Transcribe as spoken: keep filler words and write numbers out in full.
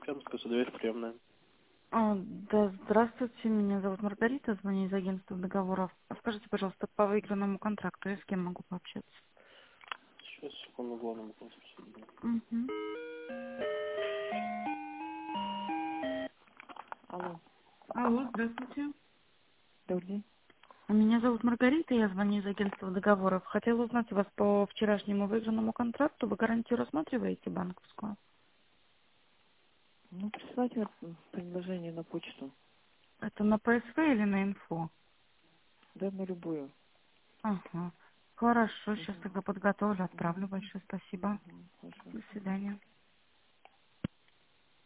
Пермская, дверь приемная. А, да, здравствуйте, меня зовут Маргарита, звоню из агентства договоров. А скажите, пожалуйста, по выигранному контракту я с кем могу пообщаться? Сейчас, секунду, главному конкурсу. Угу. Алло, Алло, здравствуйте. добрый день. А меня зовут Маргарита, я звоню из агентства договоров. Хотела узнать у вас по вчерашнему выигранному контракту. Вы гарантию рассматриваете банковскую? Ну, присылайте предложение на почту. Это на пэ эс вэ или на инфо? Да, на любую. Ага. Хорошо, сейчас Мгм. тогда подготовлю, отправлю. Мгм. Большое спасибо. Мгм. Хорошо. До Мгм. свидания.